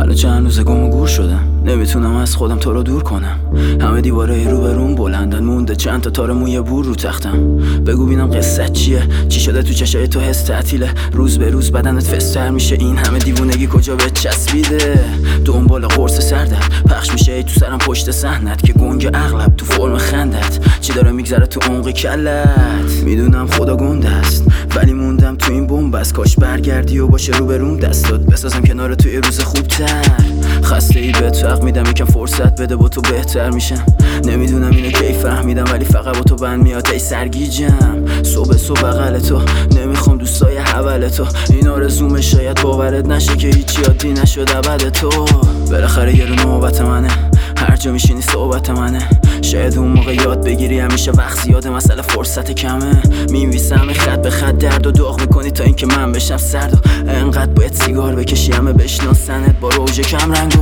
الان چند روز گم و گور شدم، نمیتونم از خودم تو رو دور کنم. همه دیوارای رو به روم بلندن، مونده چند تا تار موی بور رو تختم. بگو بینم قصت چیه، چی شده تو چشای تو حس تعطیله؟ روز به روز بدنت فستر میشه، این همه دیوونگی کجا به چسبیده؟ دنبال قرص سردت پخش میشه ای تو سرم پشت صحنت، که گنگ اغلب تو فرم خندت. چی داره میگذره تو عمق کلت؟ میدونم خدا گنده است ولی موندم تو این بنبست. کاش برگردی و باشه رو به روم دستات بسازم کنار توی روز خوبتر. خسته ای بهت فرق میدم، یکم فرصت بده با تو بهتر میشم. نمیدونم اینو کی فهمیدم ولی فقط با تو بند میاد ای سرگیجم. صبح بغل تو نمیخوام دوستای حول تو، این آرزومه شاید باورت نشه که هیچی عادی نشد ابد تو. بالاخره یه رو نوبت منه، هر جا میشینی صحبت منه. شاید اون موقع یاد بگیری همیشه وقت زیاده، مسئله فرصت کمه. می‌نویسم خط به خط درد و داغ میکنی تا اینکه من بشم سرد و انقدر باید سیگار بکشی همه بشناسنت با روژ کم رنگو.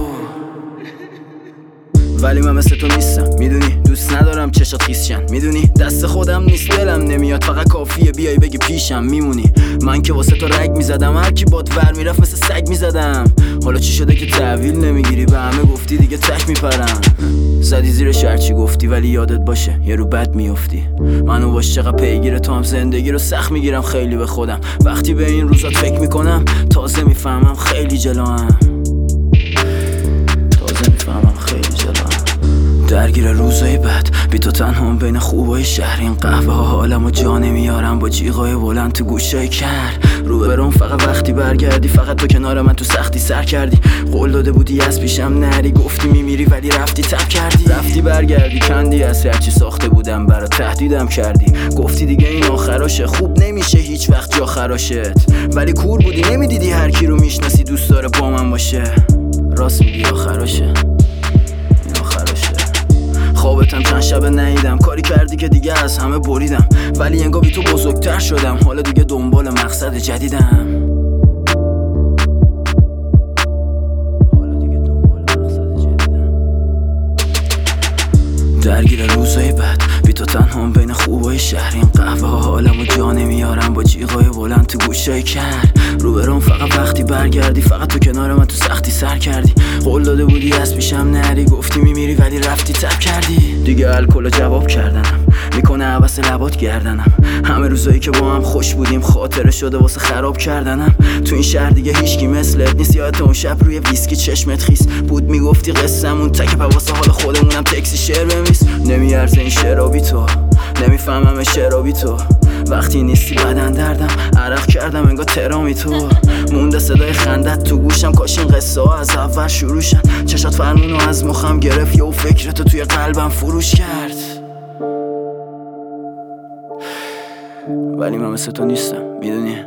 ولی من مثل تو نیستم میدونی، دوست ندارم چشات خیسشن میدونی، دست خودم نیست دلم نمیاد، فقط کافیه بیای بگی پیشم میمونی. من که واسه تو رگ میزدم، هر کی باد ور میرفت مثل سگ میزدم. حالا چی شده که تحویل نمیگیری؟ به همه گفتی دیگه تک میپرم. زدی زیرش هرچی گفتی ولی یادت باشه یه رو بد میافتی. منو باش چقدر پیگیر تو هم، زندگی رو سخت میگیرم خیلی به خودم. وقتی به این روزات فکر میکنم تازه میفهمم خیلی جلوام. درگیر روزای بد بی تو تنهام بین خوبای شهر. این قهوه ها حالمو جا نمیارم با جیغای بلند تو گوشای کر. رو برام فقط وقتی برگردی، فقط تو کنار من تو سختی سر کردی. قول داده بودی از پیشم نری، گفتی میمیری ولی رفتی تب کردی. رفتی برگردی کندی از هرچی ساخته بودم برات تهدیدم کردی. گفتی دیگه این آخراشه، خوب نمیشه هیچ وقت جا خراشت. ولی کور بودی نمیدیدی هر کی رو میشناسی دوست داره با من باشه. راست میگی آخراشه، خوابتم چند شب ندیدم. کاری کردی که دیگه از همه بریدم، ولی انگار بی تو بزرگتر شدم. حالا دیگه دنبال مقصد جدیدم. درگیر روزای بد بی تو تنهام بین خوبای شهر. این قهوه ها حالمو جا نمیارم با جیغای بلند تو گوشای کر. رو برام فقط وقتی برگردی، فقط تو کنار من تو سختی سر کردی. قول داده بودی از پیشم نری، گفتی میمیری ولی رفتی تب کردی. دیگه الکل جواب کردنم میکنه عباس لبات گردنم. همه روزایی که با هم خوش بودیم خاطره شده واسه خراب کردنم. تو این شهر دیگه هیچکی مثلت نیست. یادت اون شب روی ویسکی چشمت خیس بود میگفتی قصه‌مون تک واسه حال خودمونم تکسی شعر بنویس. نمیارزه این شرابی تو، نمیفهمم شرابی تو. وقتی نیستی بدن دردم عرق کردم انگار ترامی تو. مونده صدای خندت تو گوشم، کاش این قصه ها از اول شروع شن. چشات فرمونو از مخم گرفت و فکرتو توی قلبم فروش کرد. ولی من مثل تو نیستم میدونی.